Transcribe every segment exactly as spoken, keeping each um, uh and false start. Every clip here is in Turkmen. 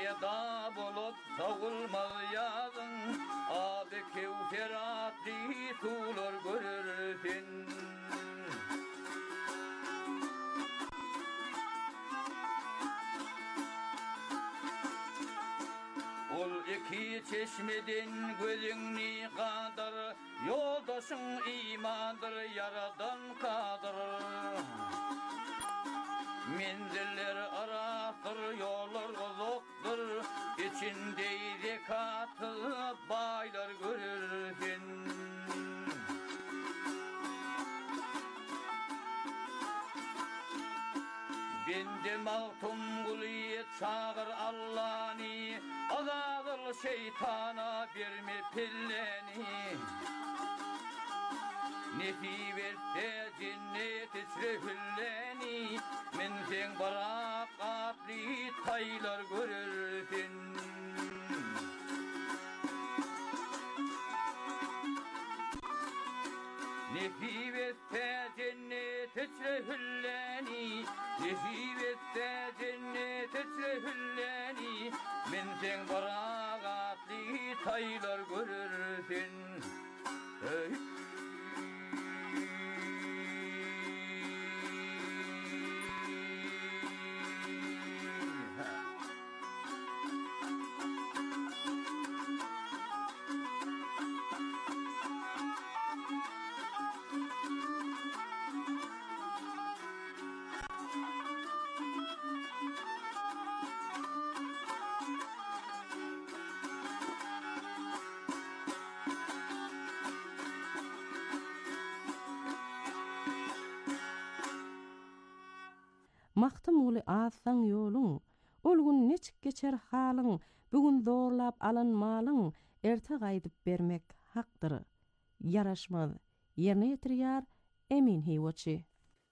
peyda bolup sağılmaz yazın, abi kevferatli tuğlar görürsün. Ol iki çeşmeden gözünni kadar, yoldaşın imandır, yaradan kadır. Menziller araktır, yollar uzakdır, içindeydi katı baylar görürsün. Bende mağtum kuliyet çağır Allah'ni, azadıl şeytana verme pilleni. Nefi verte cennet içre hülleni, men sen barakatli taylar görürsün. Nefi verte cennet içre hülleni, nefi verte cennet içre hülleni, men sen barakatli taylar görürsün. Hey. Maktım uli azsan yolun, ol gün neçik geçer halın, bugün zorlap alın malın, erte gaýdyp bermek hakdyr. Yaraşmaz, yerine ýetirýär Emin Hiwoçy.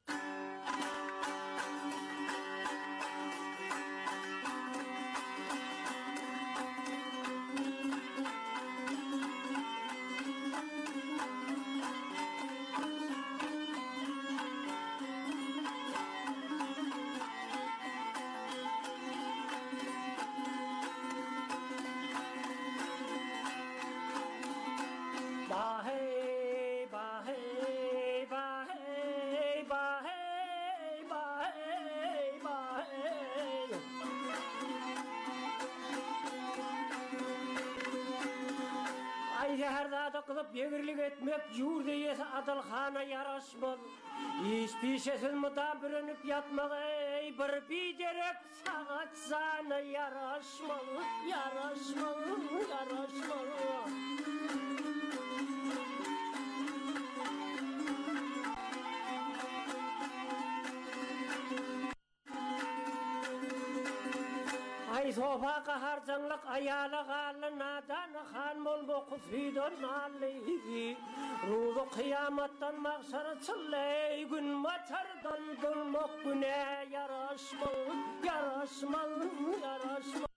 Zeherdada kılıp yegirlik etmek yurdeyesi adalhana yaraşmaz. İspişesin muda bürünüp yatmak ey bir biderek sağa sana yaraşmalı, yaraşmalı, yaraşmalı. Ay sofa kaharcanlık ayala galı nadan han mol boku fidon nalli ruzu kıyamattan mahşara çılley gün matardan dulmok güne yaraşmalı yaraşmalı yaraşmalı.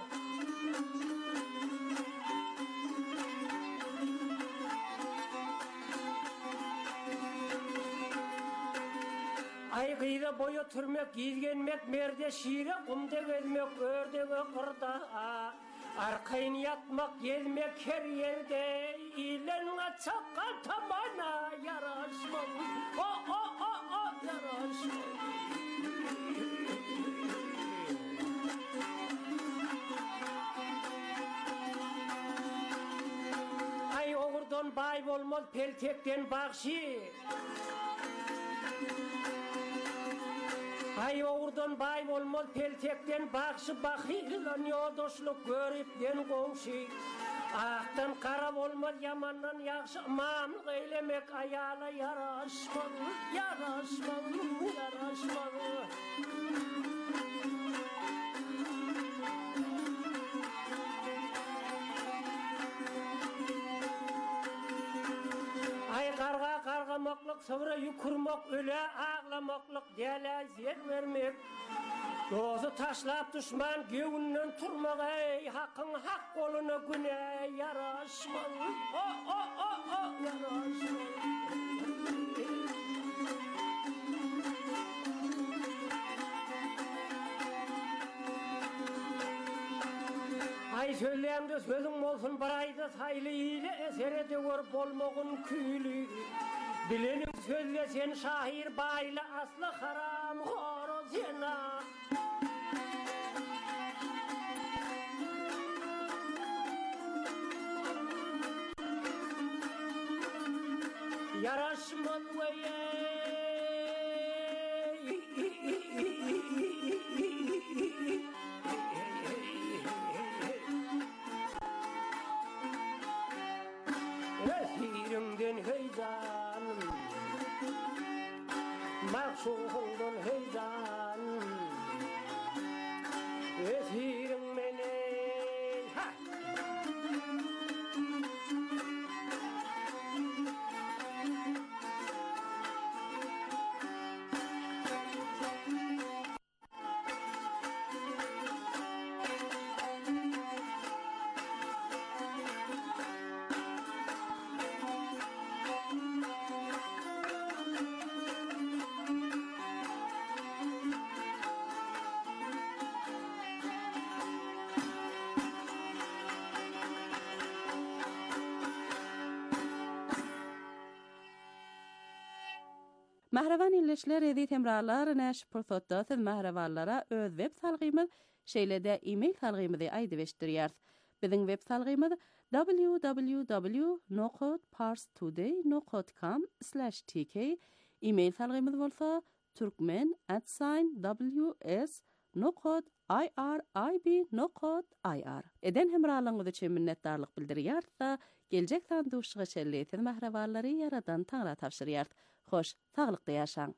Ay kıyda boyu türmek, gizgenmek, merde şiire, kumda gezmek, ördege kırda. Arkayın yatmak, gezmek her yerde, ilen açakka tamana yaraşmalı. O, o, o, o, yaraşmalı. Ay oğurdan bay olmaz, peltekten bakşı. Ay oğurdan bay olmaz, peltekten bakşı bakıyla yodoşluk görüp den komşu. Aktan kara olmaz, yamandan yakşı mamlık eylemek ayağına yaraşmalı, yaraşmalı, yaraşmalı. Ay karga kargamaklık, sonra yukurmak, öle ağlamaklık, dele zer vermek. Dozu taşlap düşman göğünden turmak, ey hakkın hak koluna güne yaraşmalı. O, o, o, o, yaraşmalı. Ay söyleyenде sözün olsun bir ayda saylı ile esere de görüp olmağın küylü. Bilenin söyle sen şahir bayla aslı haram horoz yana. Yaraşmaz veye. Esirimden heyecanım, maksudumdan heyecanım. Esirim beni, ha! Mahravan illeşler edi temrarlar näş pursatda siz mahravallara öz web salgymyz şeýlede e-mail salgymyzy aýdybeşdirýär. Biziň web salgymyz w w w nokta parstoday nokta com slash t k. E-mail salgymyz bolsa turkmen at w s nokta i r i b nokta i r. Eden hemralygyňyz üçin minnetdarlyk bildirýär. Geljek sanduşygy şelleýän mahrawallary yaradan taňra tapşyrýar. Hoş, sağlıklı yaşaň.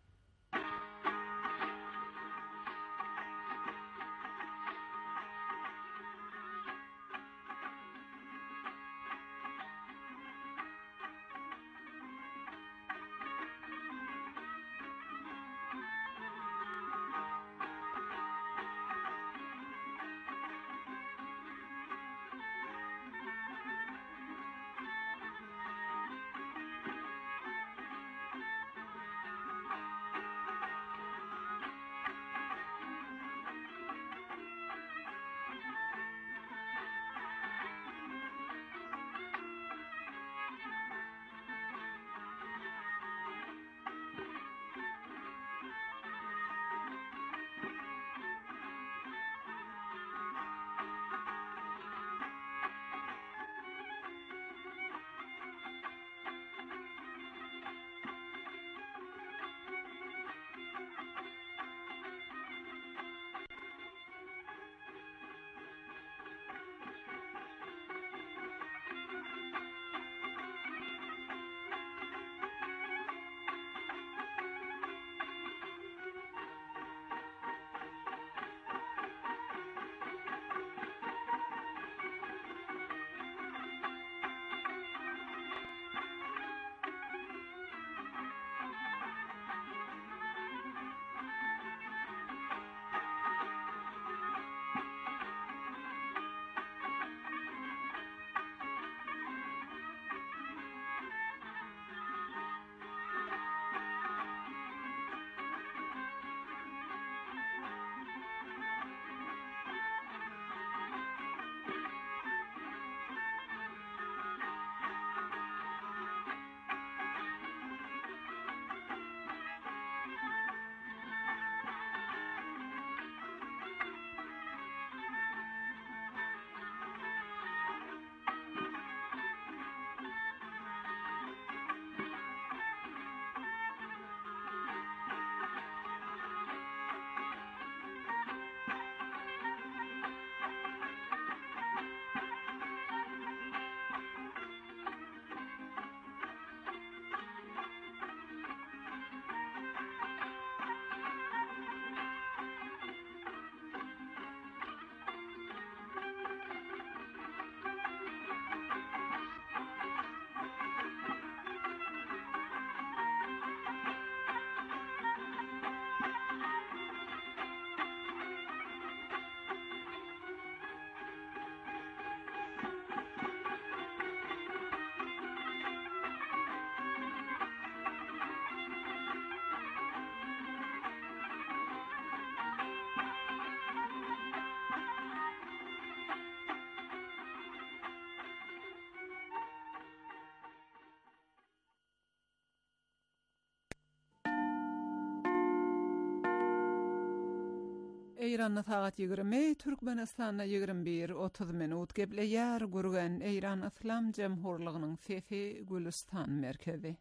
Eyranna saat yigirmi, Türkmenistanna yigirmi bir otuz minut geple ýar gurgan Eýran Islam Jemhurlygynyň Sesi Gülistan merkezi.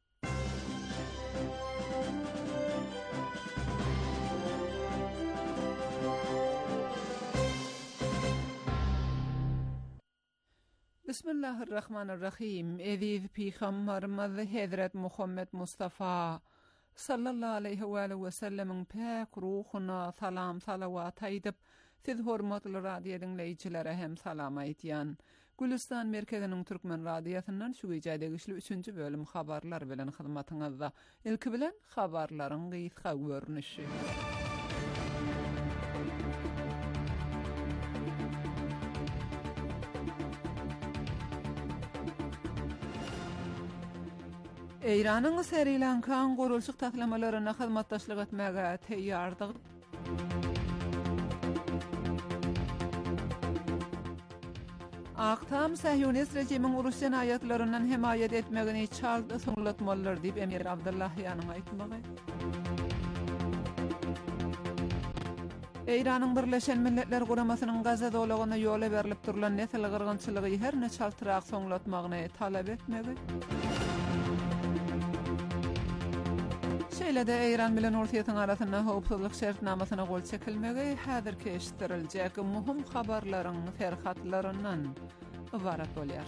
Bismillahirrahmanirrahim. Eziz Peygamberimiz Hazret Muhammed Mustafa sallallahu aleyhi ve sellem'in pek ruhuna salam salavat aýdyp, siz hormatly radio dinleýijilere hem salam aýtýan. Gülistan merkeziniň Türkmen radiosundan şu gecäde güçlü üçüncü bölüm habarlar bilen hyzmatyňyzda. Ilki bilen habarlaryň gysga görnüşi. Eýranyň Sri Lankan gurulşyk taslamalaryna hyzmatdaşlyk etmäge teýýardyk. Aqtam Sahyonist rejimiň urus jenaýatlaryndan hemaýet etmegini çaldy soňlatmalar diýip Emir Abdullahyanyň aýtmagy. Eýranyň Birleşen Milletler Guramasynyň Gaza dowlagyna ýola berilip durulan nesel gyrgynçylygy her ne çaltyrak soňlatmagyny talap etmegi. Şeýle-de Eýran bilen Ortaýatyň arasynda howpsuzlyk şertnamasyna gol çekilmegi häzirki eşitdirilýek muhim habarlaryň ferhatlaryndan ibarat bolýar.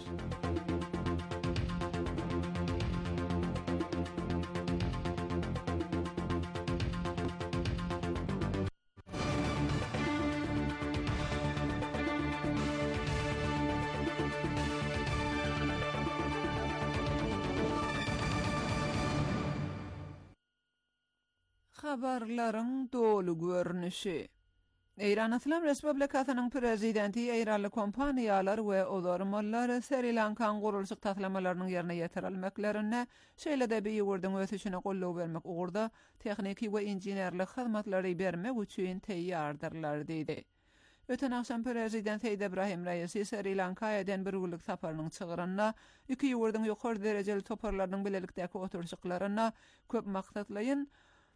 Habarlaryň dolu görnüşi. Eýran Islam Respublikasynyň prezidenti Eýranly kompaniýalar we olarmallar Sri Lankan gurulşyk taslamalarynyň ýerine ýetirilmeklerine şeýle-de beýürdüň ösüşine gollaw bermek ugurda tehniki we inženerlik hyzmatlary bermek üçin teýýardyrlar diýdi. Öten akşam prezident Seýid Ibrahim Raýysy Sri Lankaýadan bir günlük saparynyň çygyryna iki ýurduň ýokary derejeli toparlarynyň bilelikdäki oturuşyklaryna köp maksatlaýyn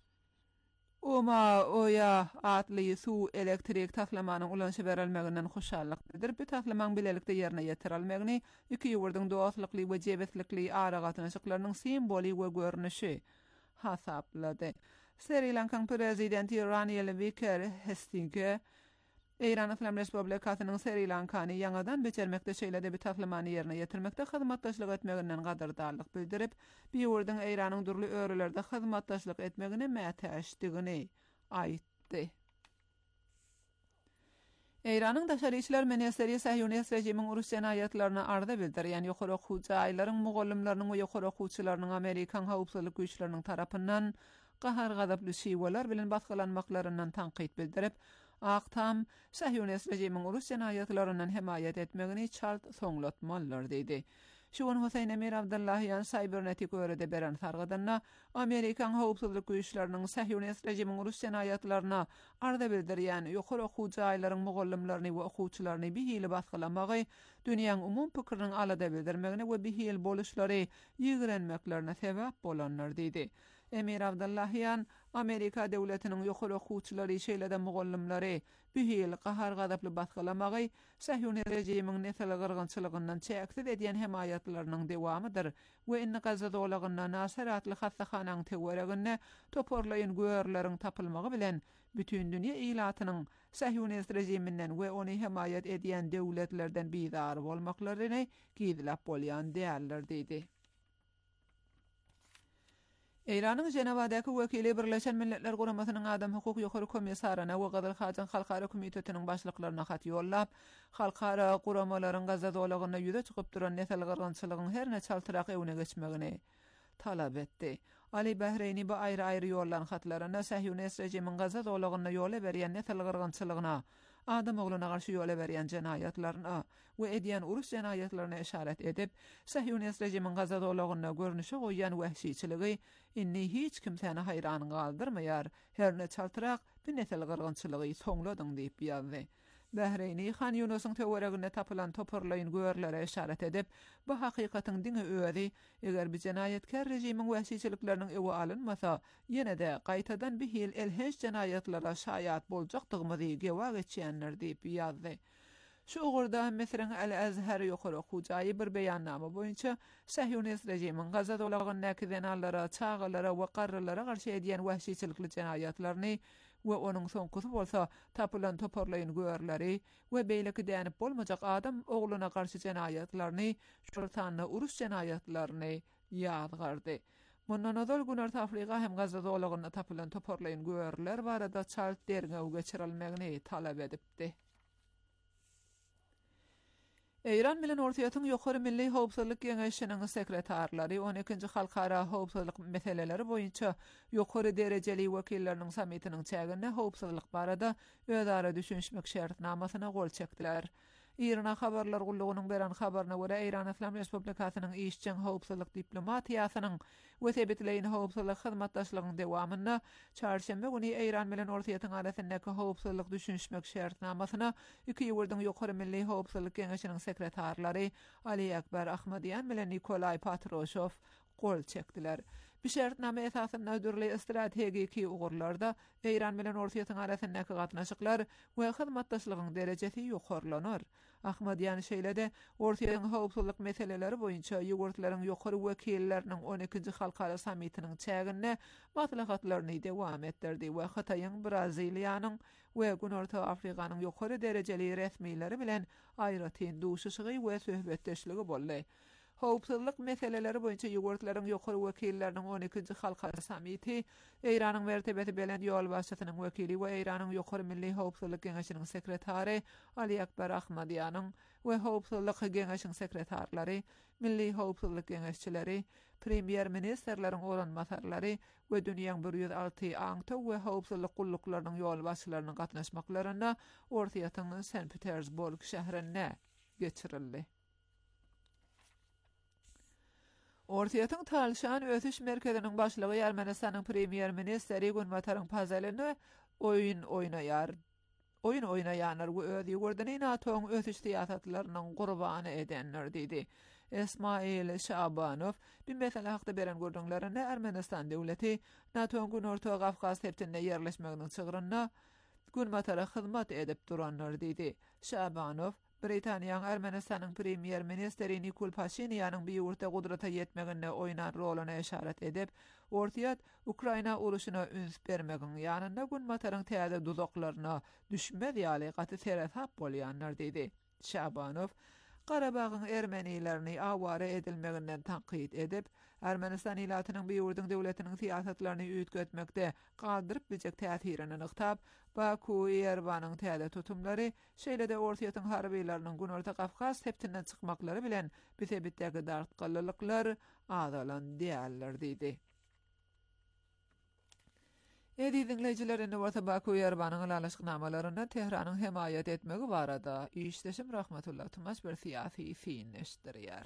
Oma oya atly su elektrik taslamanyň ulanşy berilmeginden hoşallyk bildirip, bu taslamanyň bilelikde ýerine ýetirilmegini iki ýurduň dostlykly we jebetlikli ara gatnaşyklarynyň simboly we görnüşi hasaplady. Sri Lankan prezidenti Ranil Wickremesinghe Eýran Islam Respublikasynyň Sri Lankany ýangadan beçermekde şeýle-de bir taslamany ýerine ýetirmekde hyzmatdaşlyk etmeginden gadardarlyk bildirip, bir ýurduň Eýranyň durly örelerde hyzmatdaşlyk etmegine mätäşdigini aýtdy. Eýranyň Daşary işler ministeri Sahyonist rejimiň urus jenaýatlaryna arda bildirýän ýokary okuwçy aýlaryň mugallimlarynyň we ýokary okuwçylarynyň Amerikan howpsuzlyk güýçleriniň tarapyndan gahar gadaply şiweler bilen basgalanmaklaryndan tanqid bildirip, Aqtam Sahyonist rejimiň urus jenaýatlaryndan hemaýet etmegini çalt soňlatmalar diýdi. Şuwan Husayn Emir Abdullahyan Cybernetik örede beren sargydana Amerikan howpsuzlyk güýçleriniň Sahyonist rejimiň urus jenaýatlaryna arda bildirýän ýokary okuwçy aýlaryň mugallimlaryny we okuwçylaryny bihili basgalamagy, dünýäň umum pikiriniň alada bildirmegine we bihil boluşlary ýigrenmeklerine sebäp bolanlar diýdi. Emir Abdullahyan Amerika döwletiniň ýokary okuwçylary şeýle-de mugallimlary bihil gahar gadaply basgalamagy Sahyonist rejimiň nesel gyrgynçylygyndan çäksiz edýän hemaýatlarynyň dewamydyr we inni Gaza dowlagyndan nasaratly hassahanyň tegeregine toparlaýan göýerleriň tapylmagy bilen bütün dünýä ilatynyň Sahyonist rejiminden we ony hemaýat edýän döwletlerden bizar bolmaklaryny gizlap bolýan däldir diýdi. Eýranyň Jenewadaky wekili Birleşen Milletler Guramasynyň Adam Hukuky Ýokary Komissaryna we Gadal Hajan Halkara Komitetiniň başlyklaryna hat ýollap, halkara guramalaryň Gaza dowlagyna ýüze çykyp duran nesel gyrgynçylygyň her ne çaltyrak ewne geçmegini talap etdi. Ali Bahreyni bu aýry-aýry ýollan hatlaryna Sahyonist rejimiň Gaza dowlagyna ýola berýän nesel gyrgynçylygyna, adam ogluna garşy ýola berýän jenaýatlaryna we edýän urus jenaýatlaryna işaret edip, Sahyonist rejimiň Gaza dowlagyna görnüşe goýan wahşiçiligi inni hiç kimseni hayran galdyrmaýar, her ne çaltyrak bir nesel gyrgynçylygy soňladyň diýip ýazdy. Bahreyn'i Han Yunus'un töwereginde tapılan toparlayın görlere işaret edip, bu hakykatyň diňe özi, eger bir jenayetkär rejimiň wähşiçilikleriniň ewe alınmasa, ýene de gaýtadan bir hil elhenç jenayetlara şaýat boljakdygymy gewag etýänler diýip ýazdy. Şu ugurda meselen Al-Azhar ýokary okujaý bir beýannama boýunça Sahyonist rejimiň Gaza dolagyny näkidenallara, çağalara we garrylara garşy edýän wähşiçilikli jenayetlerini we onuň soňkusy bolsa tapylan toparlaýyn görleri we beýleki dänip bolmajak adam ogluна garşy jenayetlerini, şurtanyny urus jenayetlerini ýadgardy. Mundan ozal Güner Afrika hem Gaza dolagyny tapylan toparlaýyn görler barada çalt derňe geçirilmegini talap edipdi. Eýran bilen Ortaýatyň ýokary Milli Howpsuzlyk Geňeşiniň sekretarlary on ikinji halkara howpsuzlyk meseleleri boýunça ýokary derejeli wekilleriniň samitiniň çägine howpsuzlyk barada özara düşünşmek şertnamasyna gol çekdiler. İran habarlar gullugynyň beren habaryna görä Eýran Islam Respublikasynyň işçiň howpsuzlyk diplomatiýasynyň we sebitleýin howpsuzlyk hyzmatdaşlygynyň dewamyna çarşembe güni Eýran bilen Ortaýatyň arasyndaky howpsuzlyk düşünşmek şertnamasyna iki ýurdyň ýokary Milli Howpsuzlyk Geňeşiniň sekretarlary Ali Akbar Ahmadiýan bilen Nikolay Patrushev gol çekdiler. Bir şertname esasynda ödürli strategiki ugurlarda Eýran bilen Ortaýatyň arasyndaky gatnaşyklar we hyzmatdaşlygyň derejesi ýokarlanar. Ahmadiýan şeýlede Ortaýatyň howpsuzlyk meseleleri boýunça ýurtlaryň ýokary wekilleriniň on ikinji halkara samitiniň çägine maslahatlaryny dewam etdirdi we Hataýyň, Braziliýanyň we Günorta Afrikanyň ýokary derejeli resmiýleri bilen aýratyn duşuşygy we söhbetdeşligi boldy. Howpsuzlyk meseleleri boýunça ýurtlaryň ýokary wekilleriniň on ikinji halkara samiti, Eýranyň mertebeti bilen ýol başçysynyň wekili we Eýranyň ýokary Milli Howpsuzlyk Geňeşiniň sekretary Ali Akbar Ahmadiýanyň we Howpsuzlyk Geňeşiniň sekretarlary, Milli Howpsuzlyk Geňeşçileri, premier ministerleriň oranmasarlary we dünýäň bir ýüz alty aňty we howpsuzlyk gulluklarının ýol başçylarynyň gatnaşmaklaryna Ortaýatyň Sankt Petersburg şäherine geçirildi. Ortaýatyň Talşan ötüş merkeziniň başlygy Ermenistanyň premier ministeri Günmataryň pazalyny oýun oýnaýar. Oýun oýnaýanlar we özi ýurduny NATO'ň ötüş siýasatlarynyň gurbany edenler diýdi. Esmail Şabanow bir mesele hakda beren gördüňlerinde Ermenistan döwleti NATO'ň Günorta Gafkaz septinde ýerleşmeginiň çygyryna Günmatara hyzmat edip duranlar diýdi. Şabanow Britaniýanyň Ermenistanyň premier ministeri Nikol Pashinyan'yň bir ýurtda gudrata ýetmegine oýnan roluny işaret edip, Ortaýat Ukraina uruşyna üns bermegiň ýanynda Günmataryň täze duzaklaryna düşmez ýaly gaty serhap bolýanlar diýdi. Şabanow Garabagyň Ermenilerini awara edilmeginden tanqid edip, Ermenistan ilatynyň bir ýurdyň döwletiniň siýasatlaryny üýtgetmekde galdyryp biljek täsirini ňyktap, Baku Erwanyň täze tutumlary şeýle-de Ortaýatyň harbylarynyň Günorta Gafkaz septinden çykmaklary bilen bisebitdäki dartgallylyklar adalan diýerler diýdi. Edi dinleyijilerini wata Baku Erwanyň ýalaşyknamalaryna Tehranyň hemaýat etmegi barada işleşim Rahmetullah Tumas bir siýasy fin eşdirýär.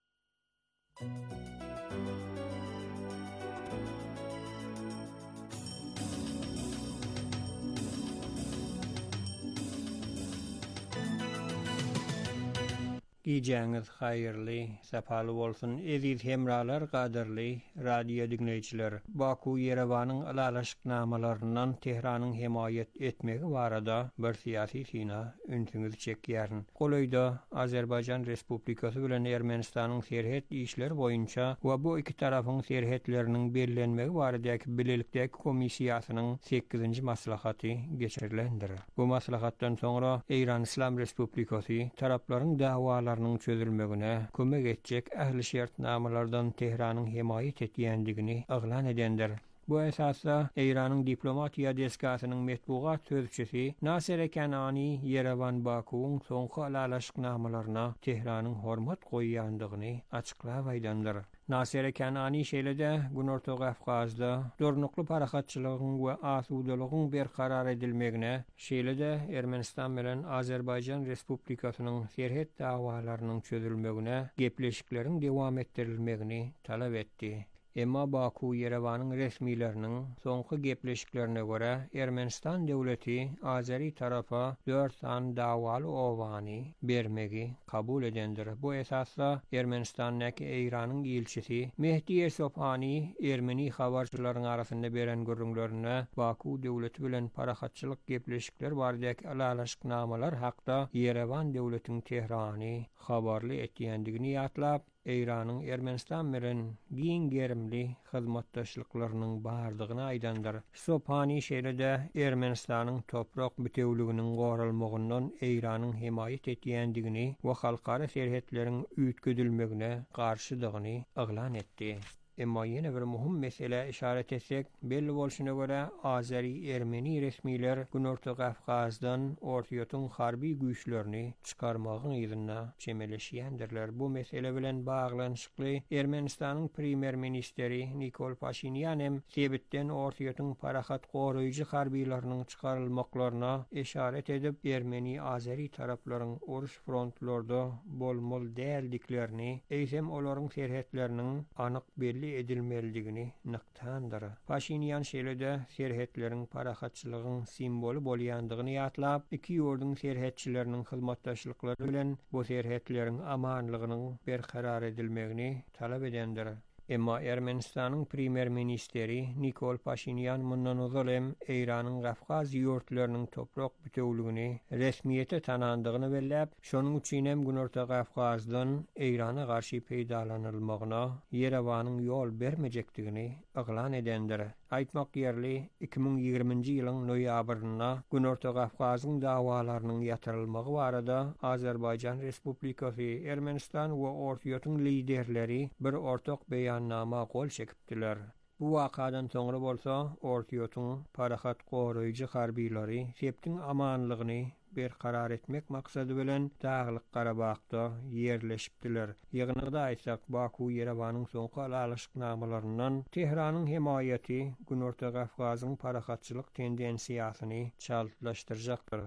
Giyeceğiniz hayırlı, sapalı olsun. Eziz hemralar, qadirli, radio dinleyiciler. Baku Yerevan'ın alalaşıknamalarından Tehran'ın himayet etmegi barada bir siyasi sina ünsünüz çekýärin. Golayda Azerbaycan Respublikası bilen Ermenistan'ın serhet işler boyunca ve bu iki tarafın serhetlerinin belirlenmegi baradaky bilelikdäki komissiýasynyň sekizinji maslahaty geçirilendir. Bu maslahatdan sonra Eýran Islam Respublikasy taraplaryň dawalarını çözülmegine kömek etjek ähli şertnamalardan Tehranyň himayet etýändigini aglan edendir. Bu esasda Eýranyň diplomatiýa deskasynyň metbugat sözçüsi Nasir Kenani Yerevan Baku'nun soňky alalaşyknamalaryna Tehranyň hormat goýýandygyny açyklap aýdandyr. Nasir Kenani şeýle-de Günorta Gafkazda dornukly parahatçylygyň we asudalygyň berkarar edilmegine, şeýle-de Ermenistan bilen Azerbaycan Respublikasynyň serhet dawalarynyň çözülmegine gepleşikleriň dewam etdirilmegini talap etdi. Emma Baku Yerevanyň resmileriniň soňky gepleşiklerine görä Ermenistan döwleti Azeri tarafa dört san dawaly owany bermegi kabul edendir. Bu esasda Ermenistanyň Eýranyň ilçisi Mehdi Esopani Ermeni habarçylaryň arasynda beren görüňlerine Baku döwleti bilen parahatçylyk gepleşikler bardyk alalaşyknamalar hakda Yerevan döwletiniň Tehrany habarly etýändigini ýatlap Eýranyň Ermenistan bilen giň gerimli hyzmatdaşlyklarynyň bardygyny aýdandyr. Sopani şeýlede Ermenistanyň toprak bütewliginiň goralmagyndan Eýranyň himayet etýändigini we halkara serhetleriň üýtgedilmegine garşydygyny eglan etdi. Emma ýene bir muhim mesele işaret etsek, belli bolşuna görä Azeri Ermeni resmiler Günorta Gafgazdan ortaýotyň harby güýçlerini çykarmagyň ýerine çemeleşýändirler. Bu mesele bilen baglanyşykly Ermenistanyň primer ministeri Nikol Pashinyan hem sebitden ortaýotyň parahat goraýjy harbylarynyň çykarylmaklaryna işaret edip Ermeni Azeri taraplaryň uruş frontlarda bolmol däldiklerini, eýsem olaryň serhetleriniň anyk belli edilmeliligini nyktandyr. Pashinyan şeýlede serhetleriň parahatçylygyň simboly bolýandygyny ýatlap, iki ýurdun serhetçileriniň hyzmatdaşlyklary bilen bu serhetleriň amanlygynyň berkarar edilmegini talap edendir. Emma Ermenistanyň primer ministeri Nikol Pashinyan mundan uzalem Eýranyň Gafgaz ýurtlarynyň toprak bütewligini resmiýete tanandygyny belläp, şonuň üçin hem Günorta Gafgazdan Eýrana garşy peýdalanylmagyna Yerewanyň ýol bermejekdigini eglan edendir. Aýtmak ýerli iki ming ýigrimiji ýylyň noýabryna Günorta Gafgazyň dawalarynyň ýatyrylmagy barada Azerbaýjan Respublikasy, Ermenistan we ortaýotyň liderleri bir ortak beýannama gol çekipdiler. Bu wakadan soňra bolsa, ortaýotyň parahat goraýjy harbylary septiň amanlygyny berkarar etmek maksady bilen Daglyk Garabagda yerleşipdiler. Ýygnyda aýtsak, Baku Yerewanyň soňky alalaşyknamalaryndan Tehranyň himayeti Günorta Gafgazyň parahatçylyk tendensiýasyny çaltlaşdyrjakdyr.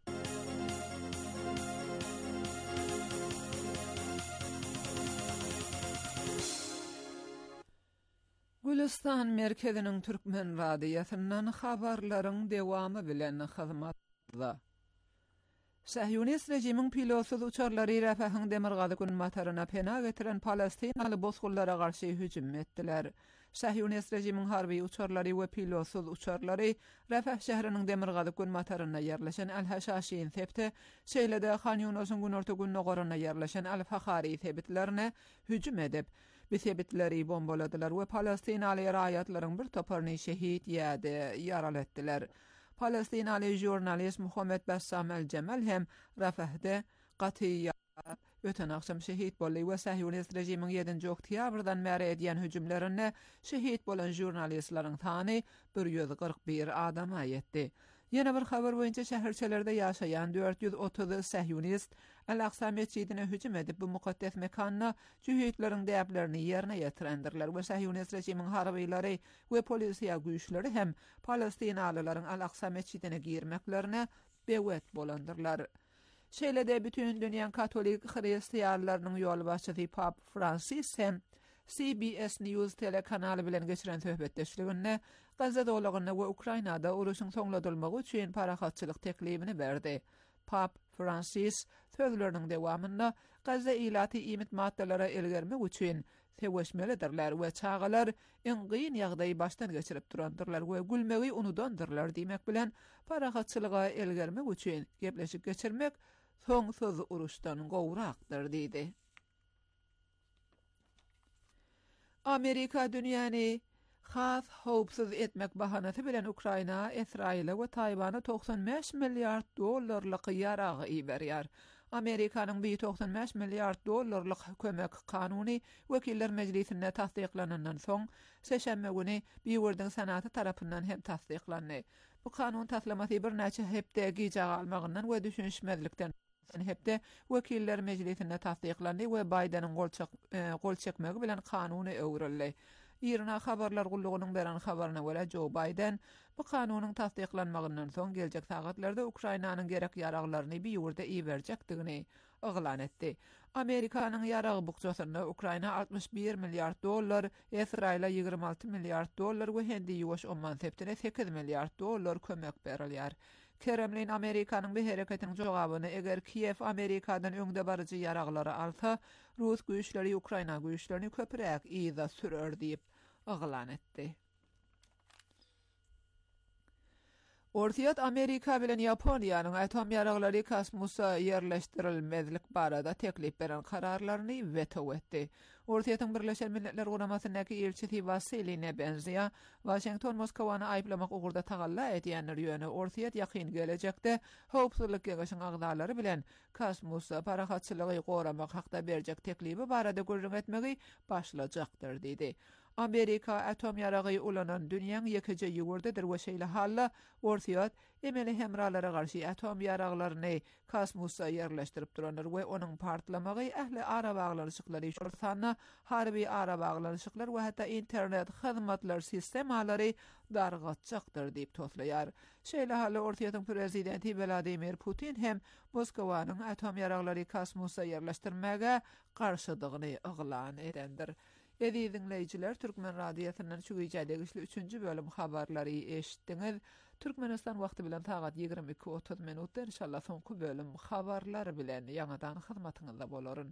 Gülistan merkeziniň Türkmen radiýasyndan habarlaryň dewamy bilen hyzmatda. Sahyonist rejimiň pilotsuz uçarlary Rafahyň demirgazy gün mataryna pena getiren Palestinaly bozgullara garşy hüjüm etdiler. Sahyonist rejimiň harby uçarlary we pilotsuz uçarlary Rafah şäheriniň demirgazy gün mataryna ýerleşen Al-Haşhaşiň septe şeýlede Han Yunusyň günorta günne gorana ýerleşen Al-Fahari sepitlerine hüjüm edip bu sepitleri bombaladylar we Palestinaly raýatlaryň bir toparyny şehit ýa-da ýaraly etdiler. Palestinaly jurnalist Muhammed Bassam el-Cemal hem Rafahda gaty öten akşam şehit boldy we Sahyonist rejimiň ýedinji oktýabrdan bäri edýän hüjümlerine şehit bolan jurnalistlaryň sany bir ýüz gyrk bir adama ýetdi. Ýene bir habar boýunça şäherçelerde ýaşaýan dört ýüz otuz Sahyonist Al-Aqsa mescidine hüjüm edip bu mukaddes mekanyna şehitleriň däplerini ýerine ýetirendirler we Sahyonist rejimiň harbylary we polisiýa güýçleri hem Palestinalylaryň Al-Aqsa mescidine girmeklerine bewet bolandyrlar. Şeýlede bütün dünýäň katolik hristiýanlarynyň ýolbaşçysy Pap Francis hem C B S News telekanaly bilen geçiren söhbetdeşliginde Gazza dolagyny we Ukrainada uruşyň soňladylmagy üçin parahatçylyk teklibini berdi. Pap Francis sözleriniň dewamynda Gazza ilaty iýmit maddelara elgermek üçin teweşmelidirler we çağalar en gyn ýagdaýy başdan geçirip durandyrlar we gülmegi unudandyrlar diýmek bilen parahatçylyga elgermek üçin gepleşip geçirmek soňsuz uruşdan gowrakdyr diýdi. Amerika dünýäni has howpsuz etmek bahanasy bilen Ukraina, Israila we Taýwany doksan beş milliard dollarlyk ýarag iberýär. Amerikanyň bir doksan beş milliard dollarlyk kömek kanuny Wekiller Meclisinde tasdiklanandan soň seşembe güni Biwirdiň senaty tarapyndan hem tasdiklandy. Bu kanun taslamasy bir näçe hepde gijaga almagyndan we düşünşmezlikden hepde Wekiller Meclisinde tasdiklandy we Bidenin gol çek gol çekmegi bilen kanuny öwrüldi. İRNA habarlar gullugynyň beren habaryna görä Joe Biden bu kanunyň tasdiklanmagyndan soň geljek sagatlarda Ukrainanyň gerek ýaraglaryny bir ýurda iýerjekdigini oglan etdi. Amerikanyň ýarag bukçasyna Ukraina altmış bir milliard dollar, Israila ýygrima alty milliard dollar we hendi ýuwaş Oman septine sekiz milliard dollar kömek berilýär. Kremlin Amerikanyň bu hereketiniň jogabyny eger Kiev Amerikadan öňde barjy ýaraglary alsa, Rus güýçleri Ukraina güýçlerini köpürek ýyza sürür diýip oglan etdi. Ortiýat Amerika bilen Ýaponiýanyň atom ýaraglary kosmosa ýerleşdirilmezlik barada teklip beren kararlaryny veto etdi. Ortiýatyň Birleşen Milletler Guramasynyňky elçisi Vasily Nebenzia, Washington Moskwany aýplamak ugurda tagalla edýänler ýöne ortiýat ýakyn gelecekde howpsuzlyk geňeşiň agdalary bilen kosmosa parahatçylygy goramak hakda berjek teklibi barada görüş etmegi başlajakdyr diýdi. Amerika atom ýaragy ulanan dünýäň ýekije ýugurdadyr we şeýle halla ortiýat emeli hemralara garşy atom ýaraglaryny kosmosa ýerleşdirip duranlar we onuň partlamagy ähli ara baglanşyklary şurtana harby ara baglanşyklar we hatda internet hyzmatlar sistemalary dargatjakdyr diýip toslaýar. Şeýle halla ortiýatyň prezidenti Vladimir Putin hem Moskwanyň atom ýaraglary kosmosa ýerleşdirmäge garşydygyny oglan edendir. Edi dinleyijiler, Türkmen radiosynyň şu güýjäde güçlü üçünji bölüm habarlary eşitdiňiz. Türkmenistan wagty bilen sagat ýygrima iki otuz minutda inşallah soňky bölüm habarlary bilen ýa-dan hyzmatyňyzda bolaryn.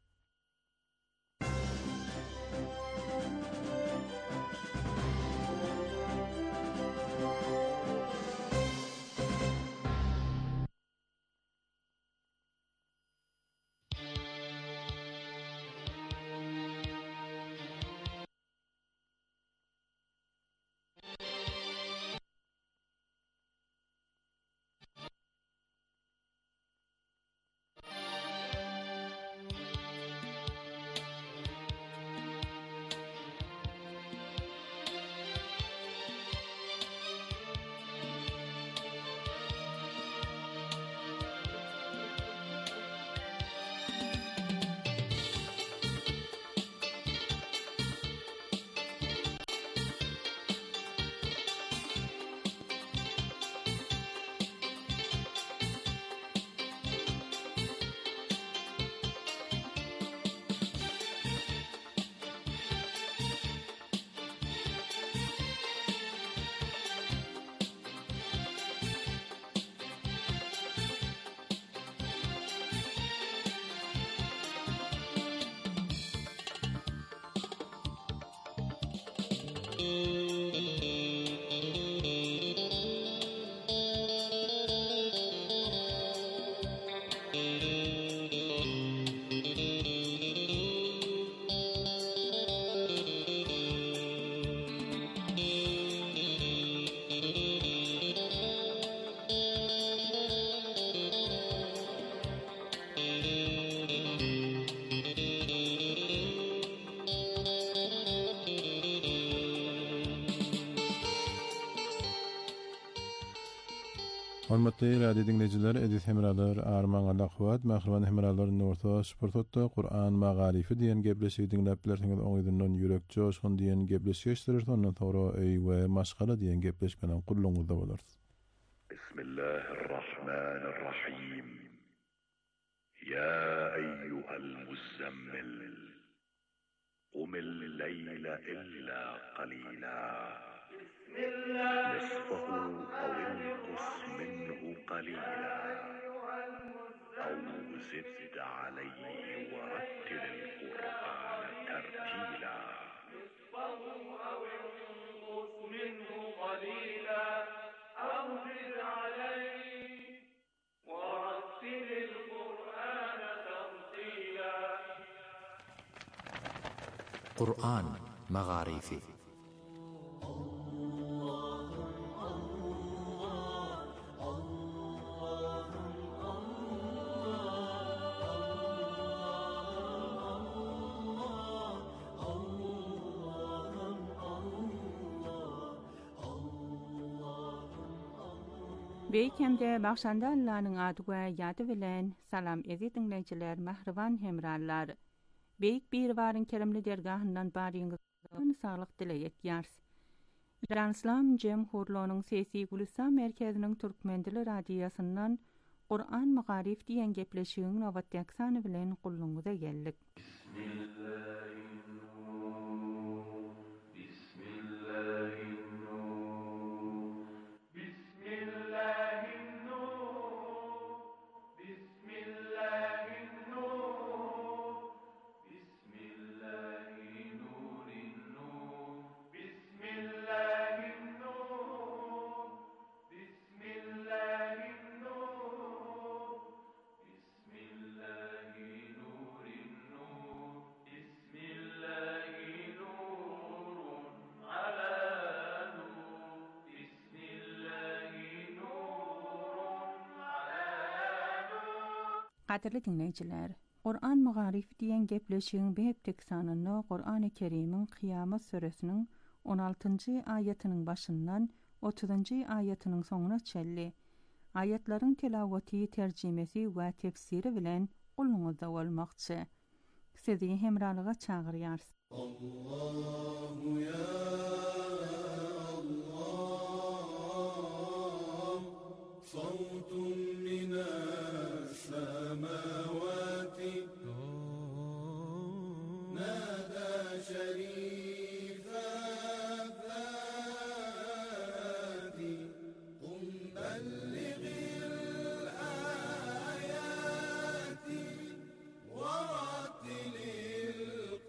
Hormatly radio dinleyijiler, edis hemralar, arman alaqwat, mahriban hemralaryň orta sportda Qur'an magarifi diýen gepleşigi dinläp bilersiňiz, oňydan ýürek joşgun diýen gepleşigi eşdirir, ondan sonra ey we maşgala diýen gepleşmeden gulluňyzda bolar. Bismillahirrahmanirrahim. Ya eyyuhal muzammil, qumil leyla illa qalila. نصفه أو انقص منه قليلا أو زد عليه ورتل القرآن ترتيلا نصفه أو انقص منه قليلا أو زد عليه ورتل القرآن ترتيلا. قرآن مغاريفي. Beýkemde bagşanda Allah'nyň ady we ýady bilen salam ezi dinleýijiler, mahriban hemrallar. Beýik bir waryň kerimli dergahyndan baryňyz sağlık dileyek yars. İran Cemhurluğunun Sesi Gülistan Merkezinin Türkmen Dili Radiyasından Kur'an Magarif diyen gepleşiğin novat yaksanı bilen kulluğunuza geldik. Qadirli dinleyiciler, Kur'an Magarif diyen gepleşiğin behep teksanını Kur'an-ı Kerim'in Kıyamet Suresinin on altıncı ayetinin başından otuzuncu ayetinin sonuna çelli. Ayetlerin telaveti, tercimesi ve tefsiri bilen kulluğunuzda olmakçı. Sizi hemralığa çağırıyarız. Allahu ya Allah, savtun minas samawati, nada şerifa fati, kum bellighil ayati, warattilil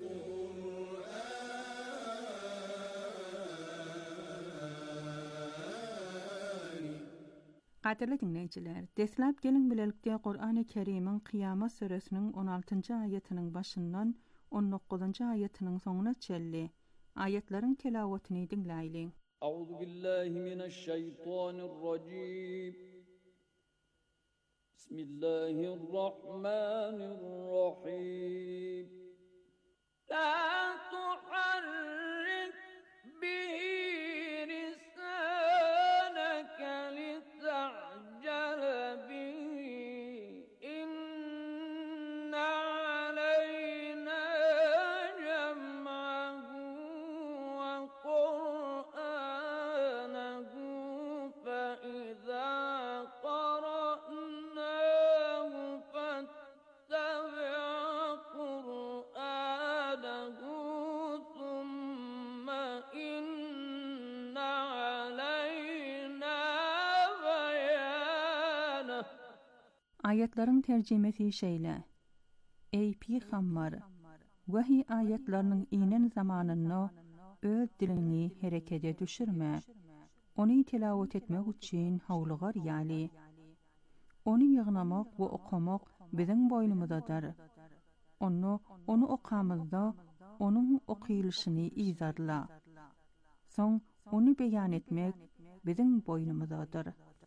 Qadirli dinleyiciler, deslap gelin bilelikte Kur'an-ı Kerim'in Kıyamet Suresinin on altıncı ayetinin başından on dokuzuncu ayetinin sonuna çelli. Ayetlerin telavetini dinleyin. Euzu billahi mineşşeytanirracim. Bismillahirrahmanirrahim. La tuharrik bihi Ayetlerin tercümesi şeyle. Ey Peygamber, vahiy ayetlerinin inen zamanını öz dilini harekete düşürme. Onu tilavet etmek için havlugar yali. Onu yığnamak ve okumak bizim boynumuzdadır. Onu, onu okamızda onun okuyuluşunu izarla. Son onu beyan etmek bizim boynumuzdadır.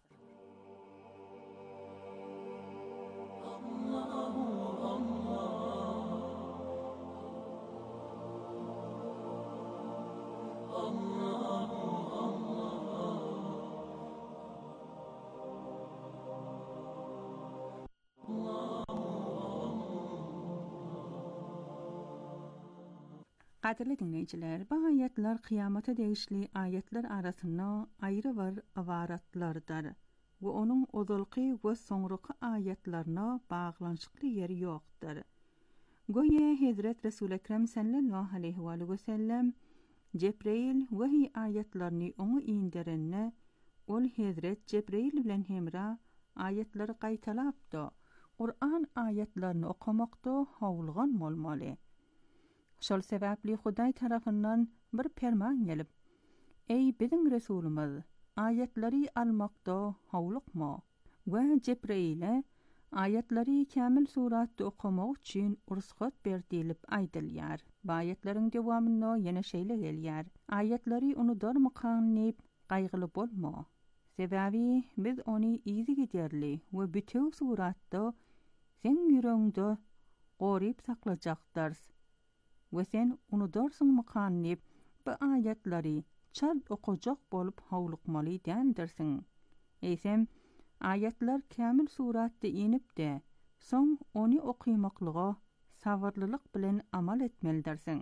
Qadirli dinleyiciler, bu ayetler kıyamete değişli ayetler arasında ayrı var avaratlardır ve onun ozulqi ve sonraki ayetlerine bağlanışıklı yeri yoktur. Goye Hazret Resul-i Ekrem sallallahu aleyhi ve sellem Cebrail vahiy ayetlerini onu indirenne, ol Hazret Cebrail bilen hemra ayetleri qaytalapdı. Kur'an ayetlerini okumakta havulgan molmalı. Şol sebäpli Hudaý tarapyndan bir perman gelip, ey bizim Resulümüz, ayetleri almakda hawlykma we Cebrail'e ayetleri kamil suratda okumak üçin ruhsat berdilip aýdylýar. Bu ayetlerin dewamyna ýene şeýle gelýär. Ayetleri unudarmakan nep gaýgyly bolma. Sebäbi biz onu izi giderli we bütün suratda sen ýüregiňde goryp saklajakdyrs. Ve sen unudarsın mıkanip bu ayetleri çal okuyacak bolup havlukmalı dendirsin. Eysem ayetler kamil suratda inip de son onu okuymaklığa sabırlılık bilen amal etmelidirsin.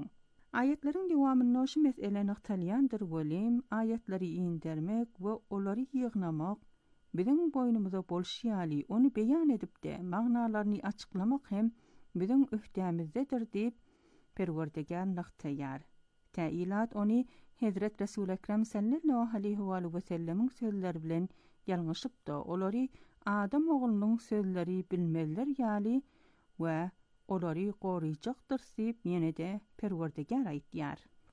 Ayetlerin devamında şu mesele naqtalyandır bolim, ayetleri indirmek ve onları yığnamak, bizim boynumuza bolşiyali onu beyan edip de mağnalarını açıklamak hem bizim öhdemizdedir deyip Perverdigar naqtayar. Ta'ilat onu Hazret Resul Ekrem sallallahu aleyhi ve sellem'in sözleri bilen yalňyşyp da olary adam oğlunun sözleri bilmeler ýaly we olary goryjakdyr diýip ýene de Perverdigar aýtýar.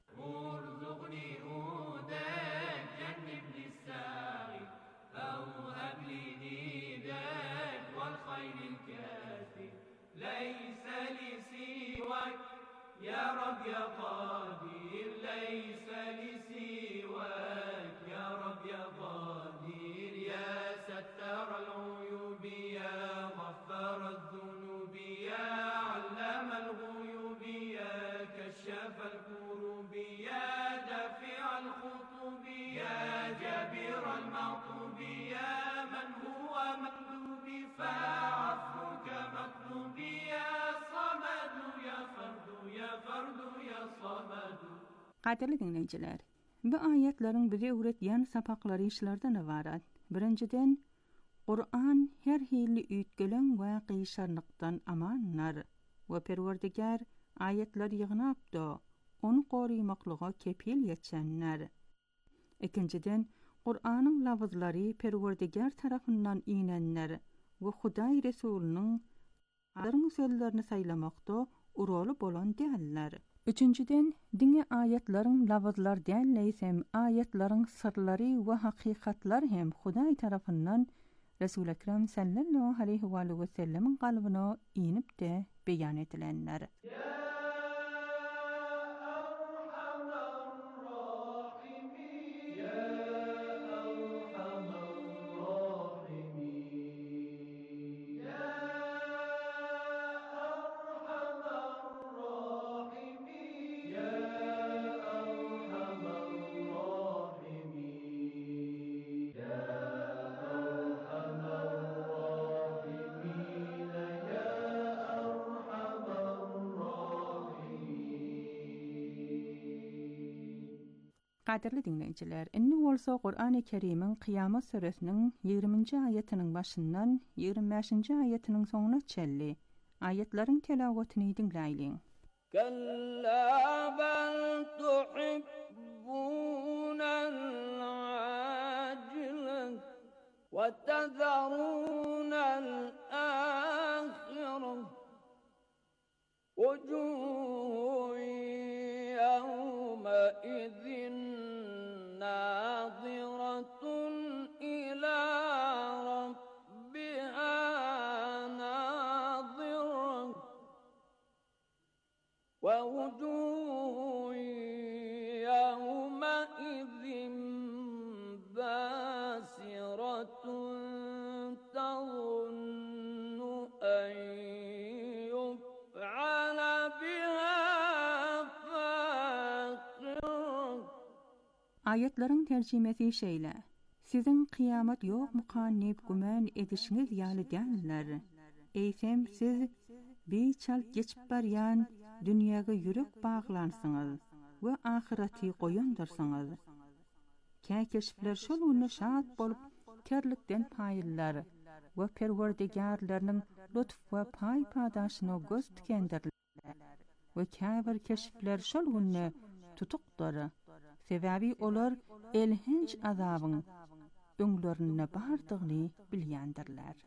يا رب يا قادر ليس لي سواك يا رب يا قادر يا ستار العيوب يا غفار الذنوب يا علام الغيوب يا كشاف الكروب يا دافع الخطوب يا جبير المعطوب يا من هو مكذوب فعفوك مطلوب يا صمد يا فرد يا فرد يا صمد. Qadirli dinleyiciler, bu ayetlerin bize öğretýän sapakları işlerden ibaret. Birinciden, Kur'an her hili üýtgelen we qyşarlykdan amanlar we Perwerdigar ayetler ýygnap da onu gorymaklyga kepil ýetjenler. Ikinciden, Kur'anyň lafızlary Perwerdigar tarapyndan inenler we Hudaý Resulüniň Adamın sözlerini saylamakta urolu bolan däller. Üçüncüden, dine ayetlerin lafızlar dällesem ayetlerin sırlary we hakykatlar hem Hudaý tarapyndan Resul Ekrem sallallahu aleyhi ve sellem'in galbyna inip de beýan edilenler. Qadirli dinleyiciler, inni bolsa Qur'an-ı Kerim'in Kıyamet suresinin ýigriminji ayetinin başından ýigrimä beşinji ayetinin soňuna çelli. Ayetlerin telawatini dinleýin. Kalla bel tuhibbunal ajila ve tezarunal ahireh wujuhun yawma idhin nâziratun ilâ rabbiha nâzirah ve wujuhun yawma idhin bâsiratun tazunnu en yuf'ala biha fâqirah. Ayetlerin tercümesi şeýle: Sizin kıyamet ýok mukannip gümen edişiniz ýaly däller. Eýsem siz beýçal geçip barýan dünýäge ýürek baglansyňyz we ahireti goýandyrsyňyz. Käkeşipler şol güne şat bolup terlikden paýyllar we Perwerdigarlarynyň lutf we paý padaşyna göz tikendirler. We käbir keşipler şol güne tutukdyr. Sebebi olar elhinç azabyň öňlerine bardygyny bilýändirler.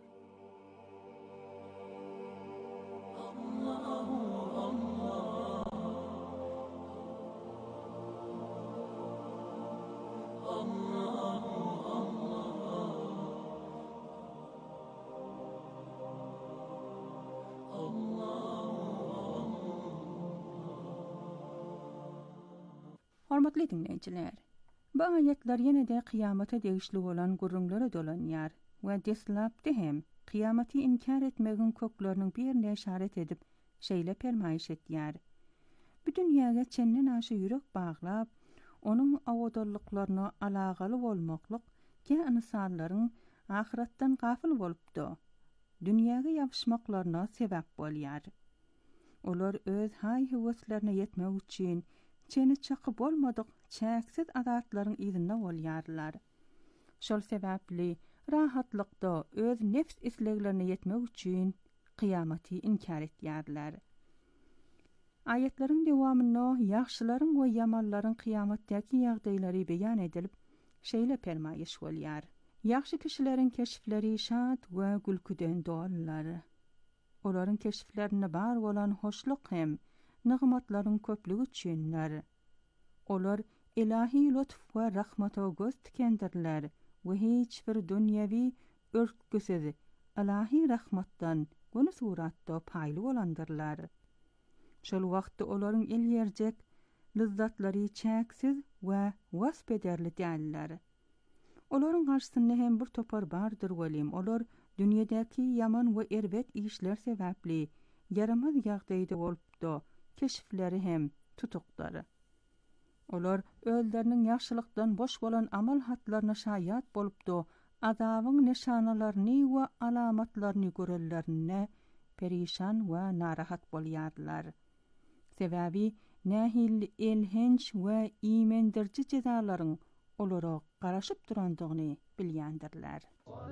Hormatly dinleýijiler, bu ayetler ýene de kıyamata degişli bolan gurrunlara dolanýar we deslapdy hem kıyamaty inkar etmegin kökleriniň birine işaret edip şeýle permaýyş etýär. Bu dünýäge çenden aşy ýürek baglap, onuň awodallyklaryna alagaly bolmaklyk ki insanlaryň ahiretden gafil bolupdy. Dünýäge ýapyşmaklaryna sebäp bolýar. Olar öz hay-heveslerine yetmek üçin çeni çakı bolmadyk çäksiz azatlaryň ýzyna bolýarlar. Şol sebäpli rahatlykda öz nefs isleglerine yetmek üçin kıyamaty inkar etýärler. Ayetlerin dewamyna ýaxşylaryň we ýamanlaryň kıyamatdaky ýagdaýlary beýan edilip, şeýle permaýyş bolýar. Ýaxşy kişileriň keşifleri şat we gülküden dollar. Olaryň keşiflerine bar bolan hoşluk hem nygmatlaryň köplügi üçinler. Olar ilahi lütf we rahmata göz tikendirler we hiç bir dünýäwi örtgüsiz ilahi rahmatdan gonu suratda paýly bolandyrlar. Şol wagtda olaryň elýärjek lezzatlary çäksiz we wasp ederli däller. Olaryň garşysynda hem bir topar bardyr welim. Olar dünýädäki ýaman we erbet işler sebäpli yaramaz ýagdaýda bolupdy. Keşifleri hem tutukdary. Olar ölleriniň ýaxşylykdan boş bolan amal hatlaryna şaýat bolupdy. Adawyň nişanalaryny we alamatlaryny görellerine perişan we narahat bolýarlar. Sebäbi nähil elhenç we imendirji jezalaryň olara garaşyp durandygyny bilýändirler.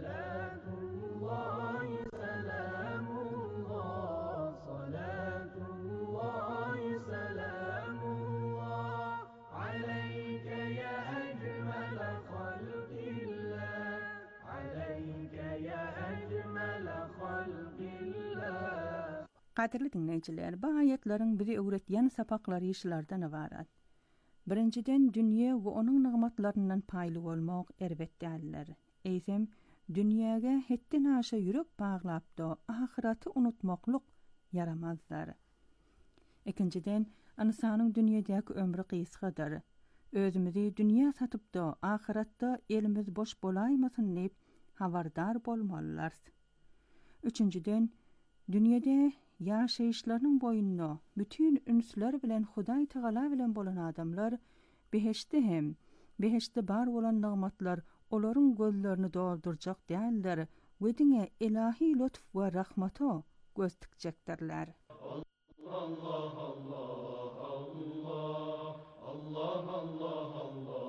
Qadirli dinleyijiler, bu ayetlerin bizi öwretýän sapaklary işlerden ibarat. Birinciden dünýä we onuň nygmatlarynyň paýly bolmak erbetdäller. Eýsem dünýäge hetden aşa ýürek baglapdy, ahiraty unutmaklyk yaramazlar. Ikinciden insanyň dünýädäki ömrü gysgadyr. Özümizi dünýä satypdy, ahiratda elimiz boş bolaýmasyn diýip habardar bolmalylar. Üçünciden dünýede ýaşaýyşlarynyň boýunna bütün ünsler bilen Hudaý Taala bilen bolan adamlar beheşde hem beheşde bar bolan nygmatlar olaryň gözlerini doldurjak däldir we diňe ilahi lütf we rahmata göz tikjekdirler. Allah Allah Allah Allah Allah Allah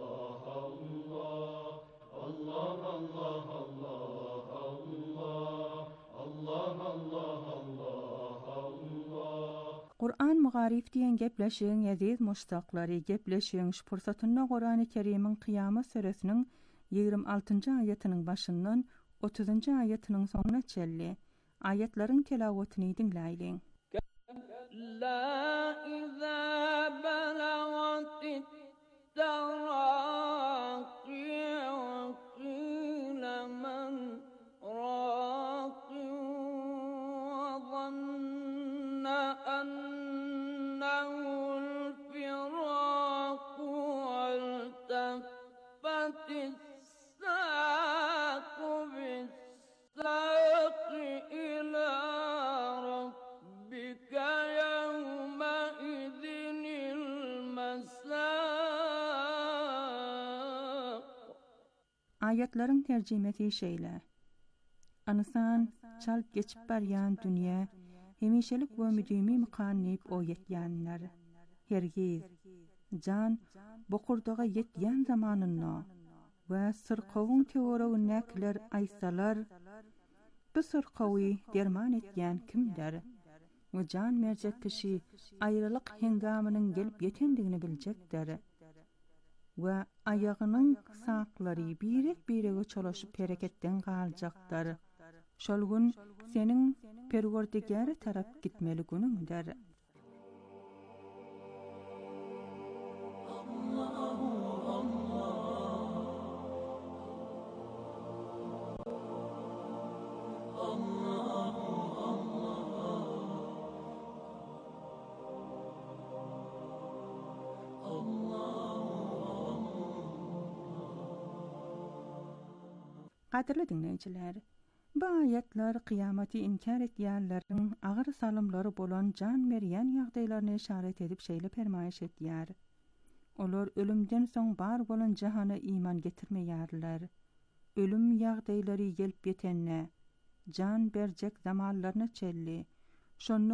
Allah Allah Allah Qur'an magarif diýen gepleşiň ýazyz muştaklary gepleşiň şpursatyna Qur'an-ı Kerimiň Kıyamet suresiniň ýigrimä altynjy aýatynyň başyndan otuzunjy aýatynyň soňuna çelli aýatlaryň telawatyny dinläýin. La iza balagatit taraqi wa qila man raqi wa dhanna annahu al-firaq wal tafatis saqu bis-saq ila rabbika yawma idhinil masaq. Ayetlerin tercümesi şeýle. Ansan çalp geçip barýan dünýä hemişelik we müdimi mykanyp o ýetýänler. Hergiz jan bokurdaga ýetýän zamanyna we sırqawyň teoragy näkler aýsalar bu sırqawy derman etýän kimler? We jan merjek kişi aýrylyk hengamynyň gelip ýetendigini biljekdir. We aýagynyň saklary birek birege çolaşyp hereketden galjaklar. Şol gün seniň Perwerdigär tarap gitmeli günüňdir. Qadirli dinleyijiler, bu ayetler kıyameti inkar etýärleriň agyr salymlary bolan jan berýän ýagdaýlaryna işaret edip şeýle permaýyş etýär. Olar ölümden soň bar bolan jahana iman getirmeýärler. Ölüm ýagdaýlary gelip ýetenne, jan berjek zamanlaryna çelli. Şonu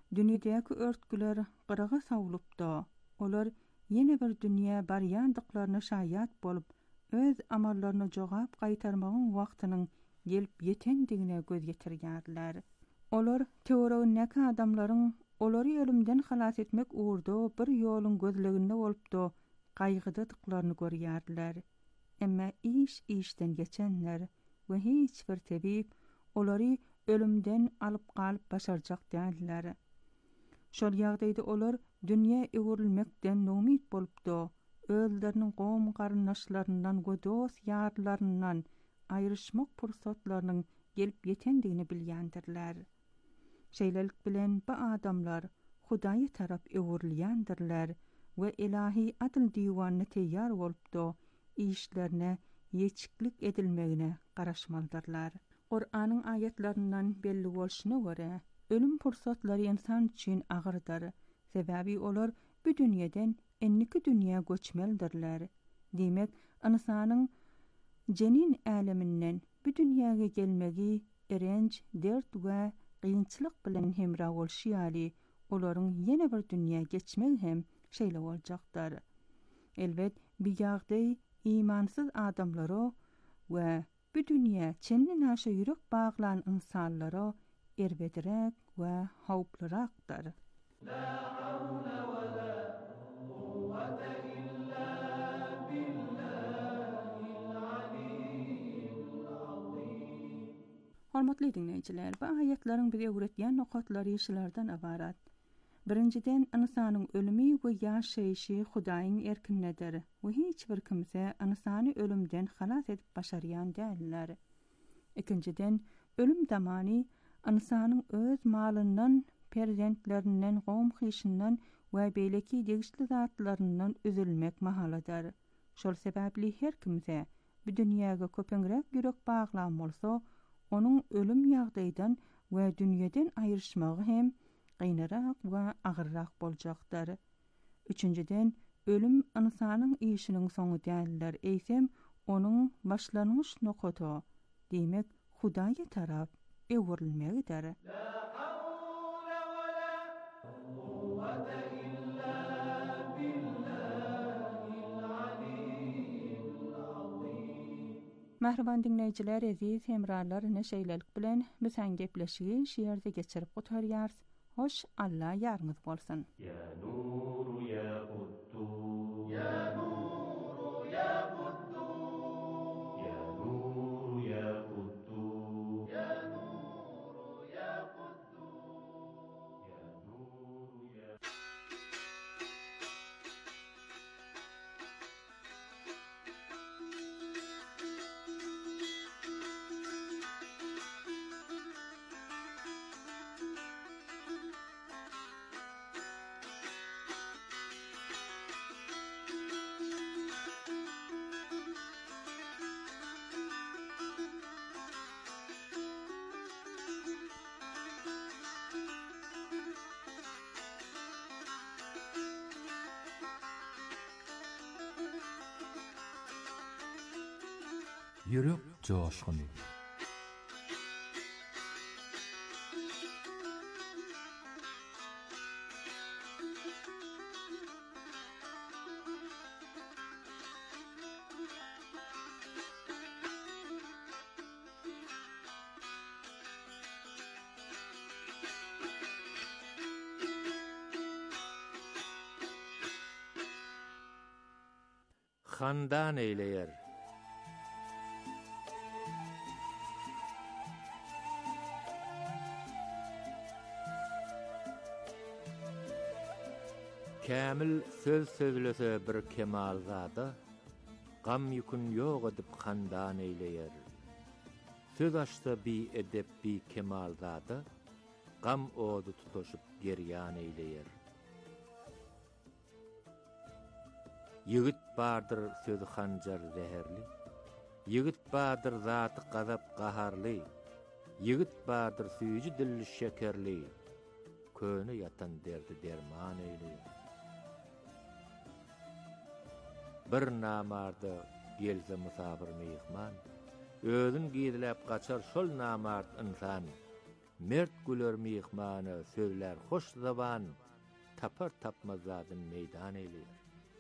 Dünyadäki örtgüler qırağa sawlupdy. Olar ýene bir dünýä barýandyklaryna şaýat bolup, öz amallaryna jogap gaýtarmagyň wagtynyň gelip ýetendigine göz getirýärler. Olar teoregy näke adamlaryň olary ölümden halas etmek uğurda bir ýoluň gözleginde bolupdy, gaýgydadyklaryny görýärler. Emma iş işden geçenler we hiç bir tebip olary ölümden alyp galyp başarjak däldiler. Şol ýagdaýda olar dünýä öwrülmekden nomit bolupdy. Özleriniň gowum garyndaşlaryndan godos ýarlaryndan aýryşmak pursatlarynyň gelip ýetendigini bilýändirler. Şeýlelik bilen bu adamlar Hudaýy tarap öwrülýändirler we ilahi adil diwanyna teýýar bolupdy. İşlerine ýeçiklik edilmegine garaşmalydyrlar. Qur'anyň ayetlerininden belli bolşuna görä, ölüm pursatlary insan üçin agyrdyr. Sebäbi olar bu dünýeden enniki dünýä göçmeldirler. Demek, insanyň jenin äleminden bu dünýäge gelmegi erenç, dert we gynçylyk bilen hemra bolşýaly, olaryň ýene bir dünýä geçmek hem şeýle boljakdyr. Elbet, bu ýagdaý imansyz adamlara we bu dünýä çenli naşa ýürek baglan insanlara erbedirek we hawplyrakdyr. La hawla we la quwwata illa billahil aliyyil azim. Hormatly dinleýijiler, bu aýatlariň bize öwretýän nokatlary şeýlerden ibarat. Birinciden, insanyň ölümi we ýaşaýyşy Hudaýyň erkindedir. We hiç bir kimse insany ölümden halas edip başarýan däller. Ikinciden, ölüm damany insanyň öz malyndan, perzentlerinden, gowum hyşyndan we beýleki degişli zatlaryndan üzülmek mahalydyr. Şol sebäpli her kimse bu dünýäge köpeňrek ýürek baglan bolsa, onuň ölüm ýagdaýdan we dünýeden aýryşmagy hem gynaraq we agyrrak boljakdyr. Üçünciden, ölüm insanyň işiniň soňy däldir. Eýsem, onuň başlangyç nokaty, demek Hudaýy tarap öwrülmegidir. La hawla we la quwwata illa billahil aliyyil azim. Mähriban dinleýijiler, aziz hemralar, neşeýlelik bilen bizen gepleşigi şeýerde geçirip gotarýars. Hoş Allah ýarňyz bolsun. Ya nuru ya quddus, ya nuru ya quddus, ya nuru ya quddus, ya nuru ya quddus, ya nuru ya Yürek coşkunu. Handan eyleyer. Kämil söz sözlese bir kemal zada, gam yükün yok edip handan eyleyer. Söz açta bi edep bi kemal zada, gam odu tutoşup geryan eyleyer. Yigit bardır sözü hanjar zeherli, yigit bardır zatı gazap gaharli, yigit bardır süýji dilli şekerli, köni yatan derdi derman eyleyer. Bir namarda gelse musafir mehman, özün giydiläp gaçar şol namart insan, mert güler mihmanı sözler hoş zaban tapar tapmazadın meydan eyler.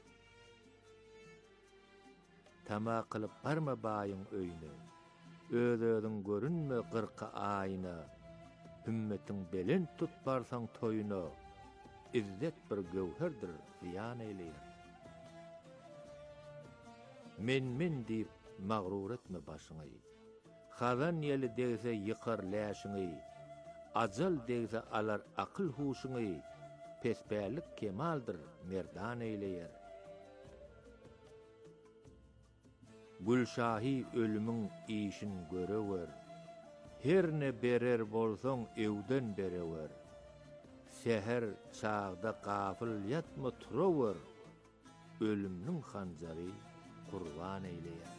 Tama kılıp barma bayın öyünü, öz-özün görünme qırqa ayına, ümmetin belin tut barsan toyuna, izzet bir gövherdir ziyan eyler. Men men deyip mağrur etme başını, xazan yeli degse yıkar läşini, acal degse alar akıl huşunu, pesbärlik kemaldir merdan eyleyer. Gülşahi ölümün işin görever, her ne berer bolsoň evden berever. Seher çağda gafil yatma turaver, ölümnün hanjary kurban eyleyer.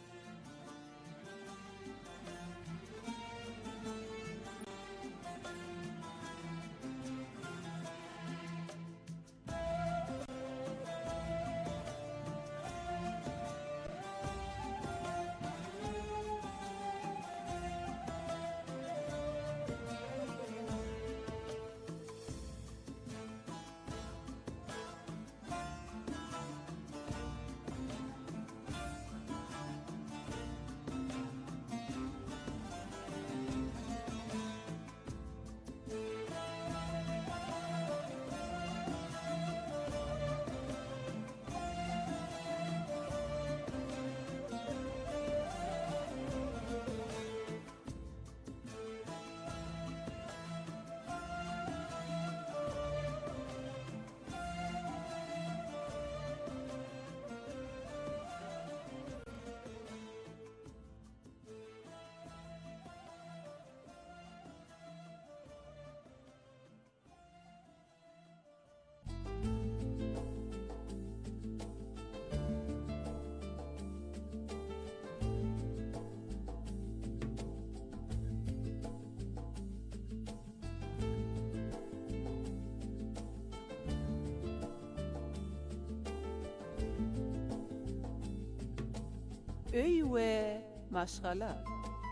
Öy we maşgala.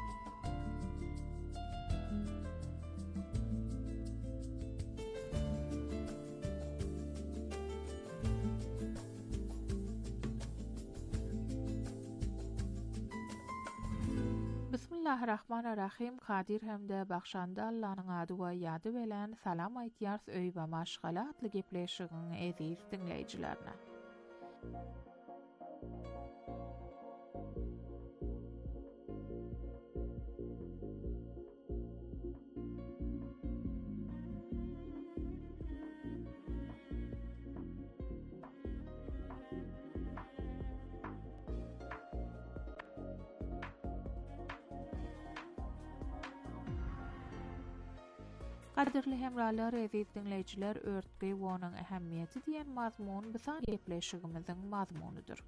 Bismillahirrahmanirrahim. Kadir hemde bakşanda Allah'ın adı we ýady bilen salam aýtýars öý we maşgala atly gepleşigin eziz dinleýijilerine. Kadirli hemralar, eziz dinleyijiler, örtgi we onuň ähemmiýeti diýen mazmun bisan gepleşigimiziň mazmunudur.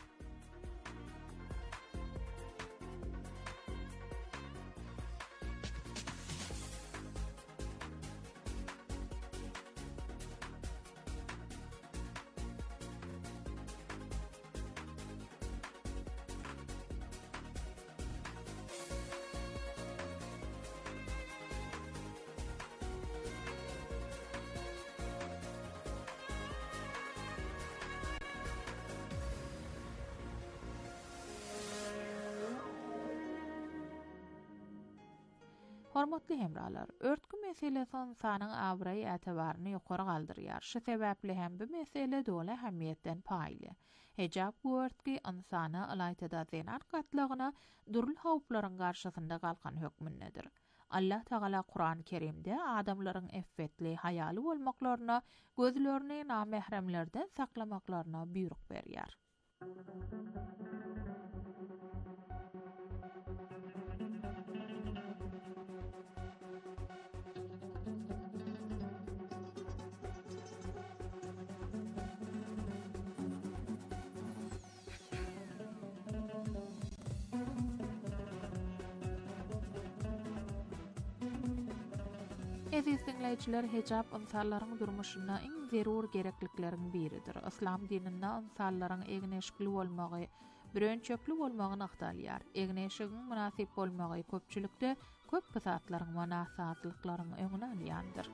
Hormatly hemralar, örtgü meselesi insanyň abray ätebaryny ýokary galdyrýar. Şu sebäpli hem bu mesele doly ähemmiýetden paýly. Hejab bu örtgü insany alaytada zenat gatlygyna durul hawplaryň garşysynda galkan hökmündedir. Allah Taala Kur'an-ı Kerimde adamlaryň effetli, hayaly bolmaklaryna, gözlerini namehremlerden saklamaklaryna buyruk berýär. Eziz dinleyijiler, hejab insanlaryň durmuşyna iň zerur gereklikleriň biridir. Islam dininde insanlaryň egneşikli bolmagy, birönçöklü bolmagyny agtalýar. Egneşigiň münasip bolmagy köpçülikde köp pysatlaryň we nasazlyklaryň öňüne alýandyr.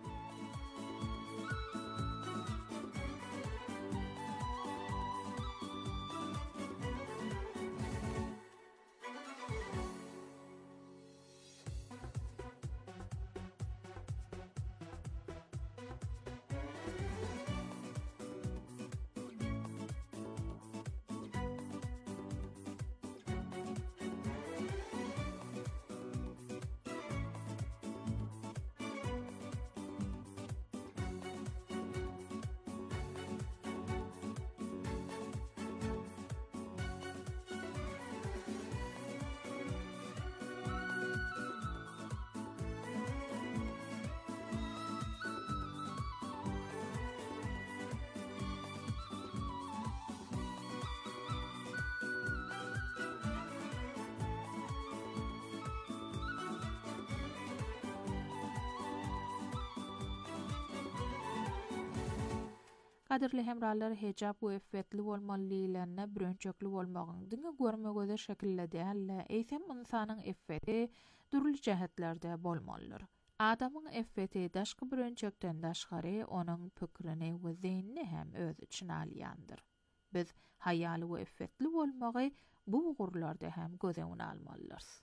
Gadirli hemralar hejab we iffetli bolmalylarına bürünçekli bolmagyň diňe görmegede şekilde däl, eýsem insanyň iffeti durly jähetlerde bolmalydyr. Adamyň iffeti daşky bürünçekden daşgary onuň pükrini we zehnini hem öz içine alýandyr. Biz haýaly we iffetli bolmagy bu ugurlarda hem göze almalyrys.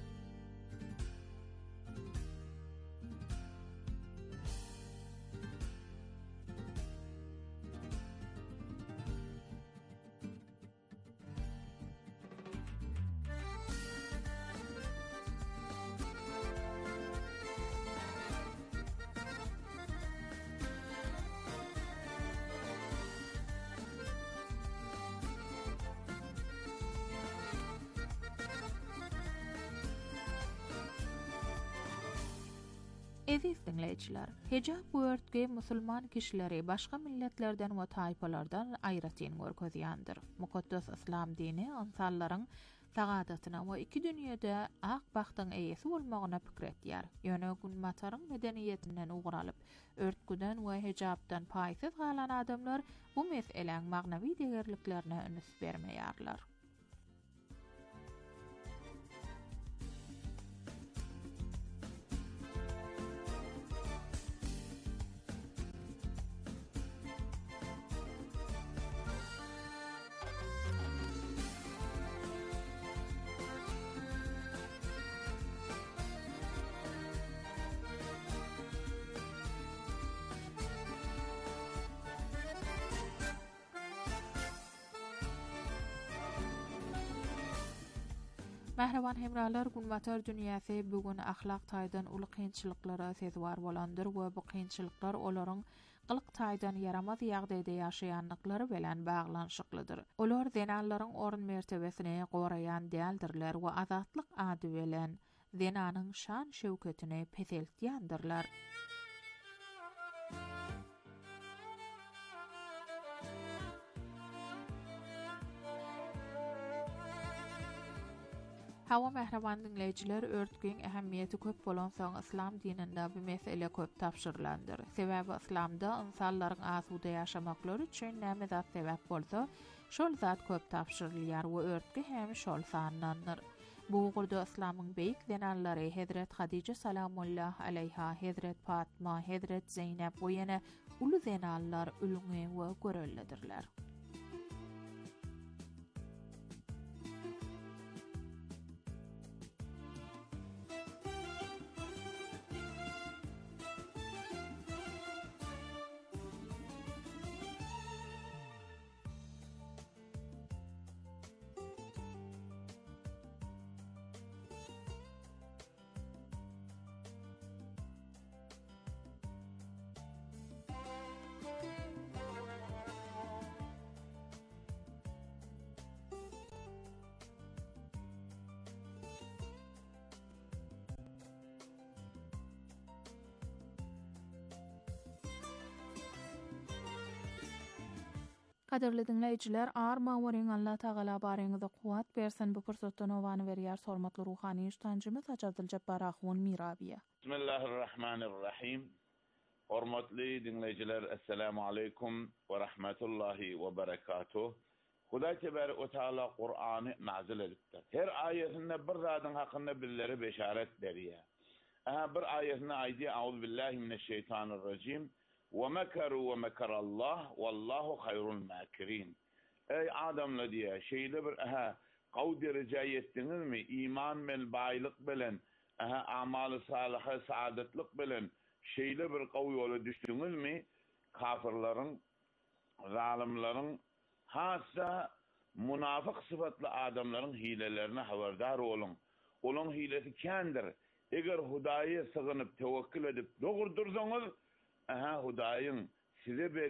Eziz dinleyijiler, hejab bu örtge musulman kişileri başga milletlerden we taýpalardan aýratyn görkezýändir. Mukaddes İslam dini insanlaryň sagadatyna we iki dünýede ak bagtyň eýesi bolmagyna pikir etýär. Ýöne günmataryň medeniýetinden uguralyp, örtgüden we hejabdan paýsyz galan adamlar bu meseleň magnawy degerliklerine öňüs bermeýärler. Mähreban hemralar, günwatar dünýäsi bugün ahlak taýdan uly kynçylyklara sezwar bolandyr we bu kynçylyklar olaryň gylyk taýdan yaramaz ýagdaýda ýaşaýanlyklary bilen baglanşyklydyr. Olar zenallaryň orun mertebesini goraýan däldirler we azatlyk ady bilen zenanyň şan şöwketini peseltýändirler. Hawa mähreban dinleyijiler, örtgüň ähemmiýeti köp bolan soň İslam dininde bu mesele köp tapşyrylandyr. Sebäbi İslamda insanlaryň asuda ýaşamaklary üçin näme zat sebäp bolsa, şol zat köp tapşyrylýar we örtgü hem şol sanlandyr. Bu ugurda İslamyň beýik zenallary Hazret Hadice salamullah aleyha, Hazret Fatma, Hazret Zeynep we ýene uly zenallar ulgy we görellidirler. Kaderli dinleyijiler, arma weriň Allah Taala bareňizde kuwat bersin. Bu pursatdan owany berýär hormatly ruhany iştancymyz Haç Abdyljabar Ahun Mirabiýe. Bismillahirrahmanirrahim. Hormatly dinleyijiler, assalamu aleykum we rahmetullahi we berekatuh. Huda tebarek we Taala Qur'any nazil etdi. Her aýetinde bir zadyň hakynda bizlere beşaret berýär. aha bir ayetine aydi Euzu billahi mineşşeytanirracim. Ve mekaru ve mekarallah vallahu hayrul makirin. Ey adamla diye şeyle bir aha qav derece yettiniz mi? İman men baylık bilen, aha amalı salihı saadetlik bilen şeyle bir qav yola düştünüz mi? Kafirlerin, zalimlerin, hassa münafık sıfatlı adamların hilelerine haberdar olun. Onun hilesi kendir. Eğer Hudaya sığınıp tevekkül edip doğurdursanız, aha Hudayın size